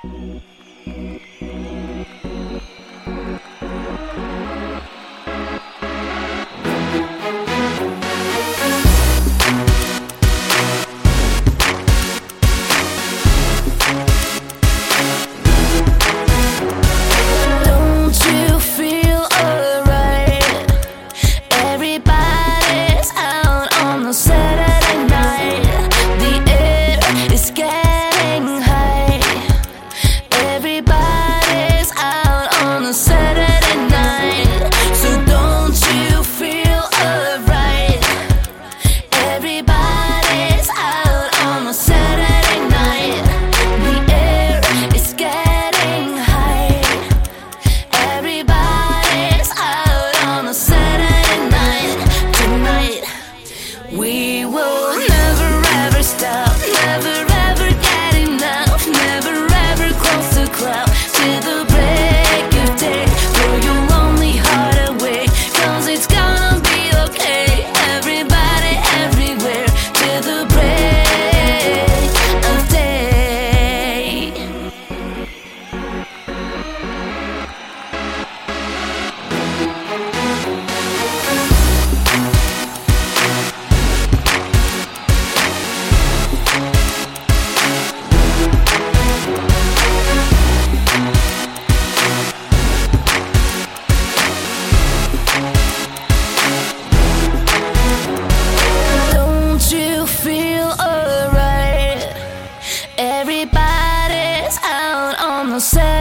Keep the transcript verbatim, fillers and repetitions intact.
We will never ever stop, never ever get enough, never ever close the cloud till the break of day. Throw your lonely heart away, cause it's gonna be okay. Everybody, everywhere, till the break of day. Everybody's out on the set.